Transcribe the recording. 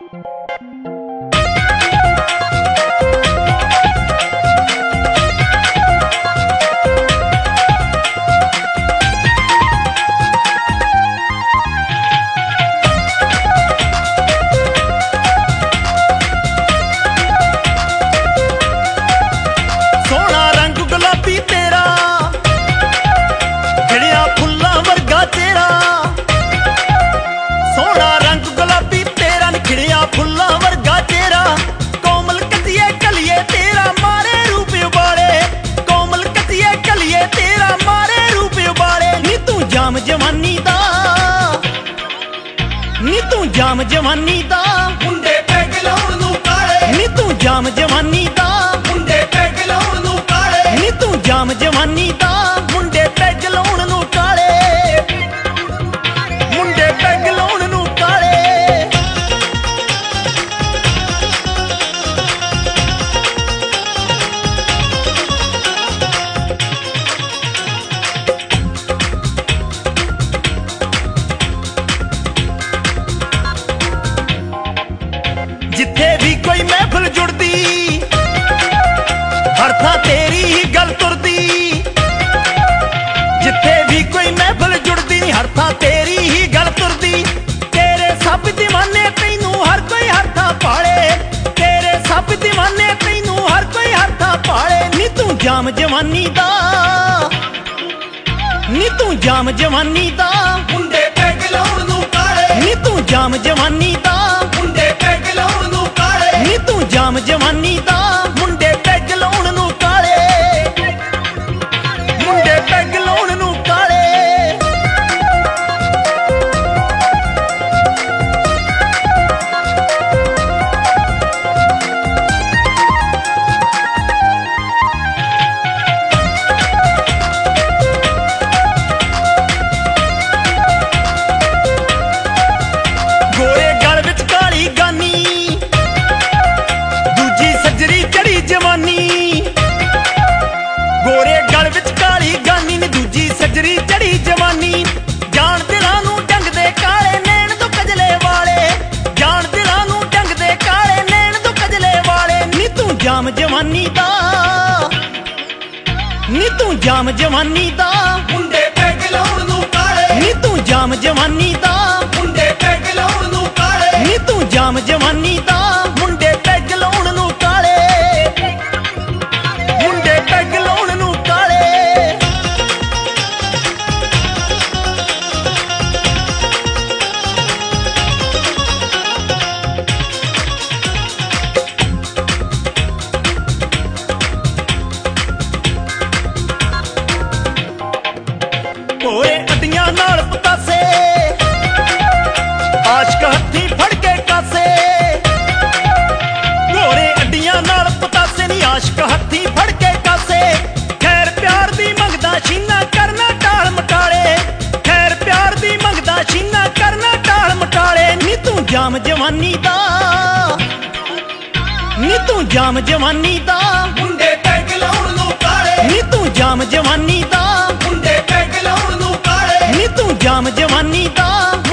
जाम जवानी दा मुंडे पैग लाउण नूं काले नी तू जाम जवानी दा मुंडे पैग लाउण नूं काले नी तू जाम जवानी दा मुंडे पैग लाउण नूं काले मुंडे पैग लाउण नूं काले जिथे भी कोई महफिल जुड़दी हर थां तेरी ही गल तुरदी जिथे भी कोई महफिल जुड़दी हर थां तेरी ही गल तुरदी तेरे सब दीवाने तैनू हर कोई हर थां पाले तेरे सब दीवाने तैनू हर कोई हर थां पाले नी तू जाम जवानी दा नी तू जाम जवानी दा मुंडे पैग लाउण नूं काले नी तू जाम जवानी दा मुंडे पैग लाउण नूं काले नी तू जाम जवानी दा मुंडे पैग लाउण नूं काले मुंडे पैग लाउण नूं काले गोरे गल विच काली गानी दूजी सजरी चढ़ी जवानी गोरे गल विच काली गानी ने दूजी सजरी चढ़ी जवानी जान दिलां नूं डंग दे काले नैण तो कजले वाले जान दिलां नूं डंग दे काले नैण तो कजले वाले नी तू जाम जवानी दा नी तू जाम जवानी दा मुंडे पैग लाउण नूं काले नी तू जाम जवानी दा मुंडे पैग लाउण नूं काले नी तू जाम जवानी दा मुंडे पैग लाउण नूं काले मुंडे पैग लाउण नूं काले ओए अड्डियां नाल पतासे आशिक हत्थी फड़ के कासे गोरे अड्डियां नाल पतासे नी आशिक हत्थी फड़ के कासे खैर प्यार दी मंगदा शीना करना टाल मटाले खैर प्यार दी मंगदा शीना करना टाल मटाले नी तू जाम जवानी दा नी तू जाम जवानी दा मुंडे पैग लाउण नूं काले नी तू जाम जवानी दा मुंडे पैग लाउण नूं काले नी तू जाम जवानी दा